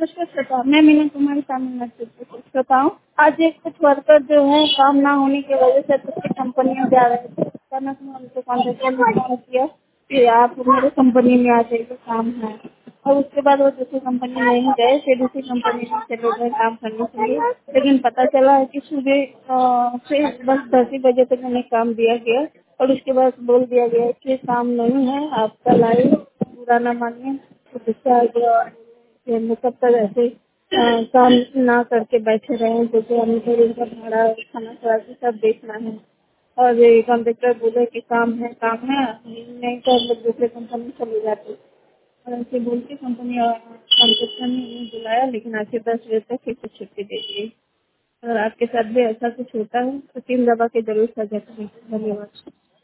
नमस्कार श्रोता, मैं मीना कुमारी तमिलनाडु से श्रोता हूँ। आज एक कुछ वर्कर जो है काम ना होने की वजह से दूसरी कंपनियों जा रहे थे। अचानक में उनको कॉन्ट्रेक्टर ने फोन किया कि आप मेरे कंपनी में आ जाइए, काम है। और उसके बाद वो दूसरी कंपनी में नहीं गए, फिर दूसरी कंपनी में चले गए काम करने के लिए। लेकिन पता चला है कि सुबह से बस 10 बजे तक उन्हें काम दिया गया और उसके बाद बोल दिया गया कि काम नहीं है, आप कल आइए, बुरा न मानिए। तो गुस्सा आ गया कि हम कब तक ऐसे काम ना करके बैठे रहे, क्योंकि हमें फिर उनका भाड़ा खाना खड़ा सब देखना है। और ये कॉन्ट्रेक्टर बोले कि काम है नहीं तो हम लोग दूसरे कंपनी चले जाते। और ऐसे बोल के कंपनी कॉन्ट्रेक्टर ने उन्हें बुलाया, लेकिन आज से 10 बजे तक फिर से छुट्टी दे दी। अगर आपके साथ भी ऐसा कुछ होता है तो 3 दबा के जरूर सजा करें। धन्यवाद।